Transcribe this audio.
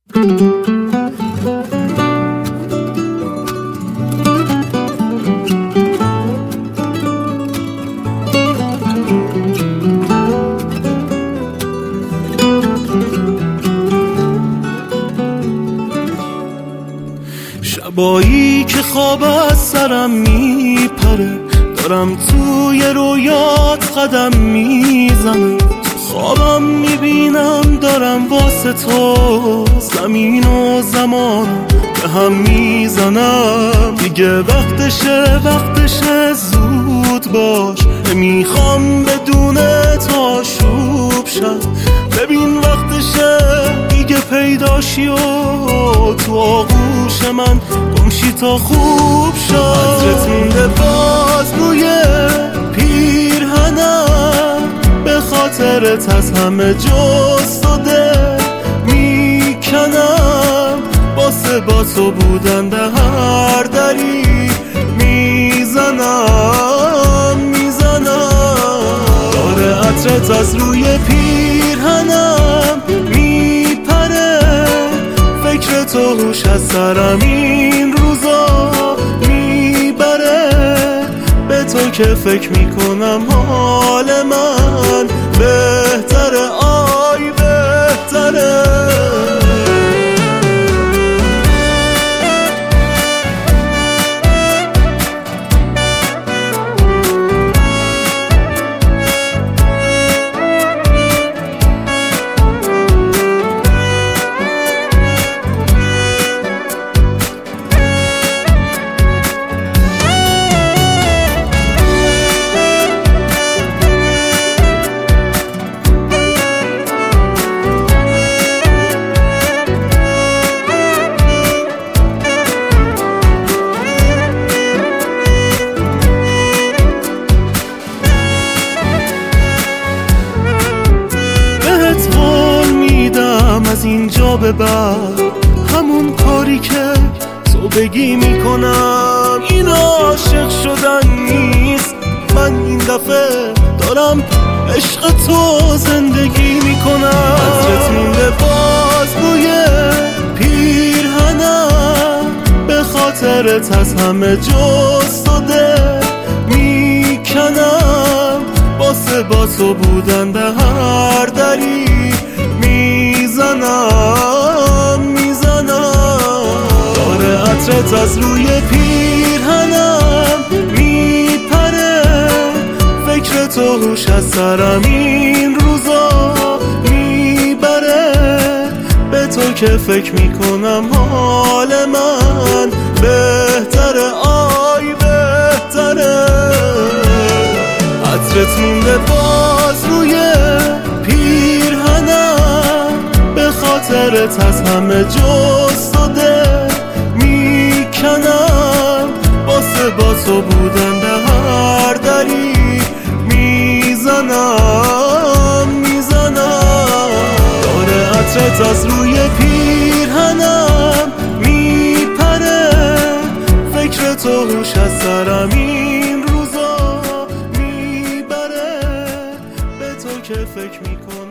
شبایی که خواب از سرم میپره، دارم توی رویات قدم میزنم، خوابم میبینم دارم واسه تو زمین و زمان به هم میزنم. دیگه وقتشه زود باش، نمیخوام بدون تو آشوب شد. ببین وقتشه دیگه پیداشی و تو آغوش من گمشی تا خوب شد. عطرت مونده باز روی پیرهنم، به خاطرت از همه جز تو دل میکنم. واسه با تو بودن به هر دری میزنم. داره عطرت از روی پیرهنم میپره، فکر تو هوش از سرم این روزا میبره. به تو که فکر میکنم حال من بهتره، آی بهتره. از اینجا به بعد همون کاری که تو بگی میکنم. این عاشق شدن نیست، من این دفعه دارم عشق تو زندگی میکنم. عطرت مونده باز روی پیرهنم، به خاطرت از همه جز تو دل میکنم. واسه با تو بودن به هر دری میزنم. داره عطرت از روی پیرهنم میپره، فکر تو هوش از سرم این روزا میبره. به تو که فکر میکنم حال من بهتره، آی بهتره. عطرت مونده باز روی خاطرت از همه جز تو دل میکنم. واسه با تو بودن به هر دری میزنم. داره عطرت از روی پیرهنم میپره، فکر تو هوش از سرم این روزا میبره. به تو که فکر میکنم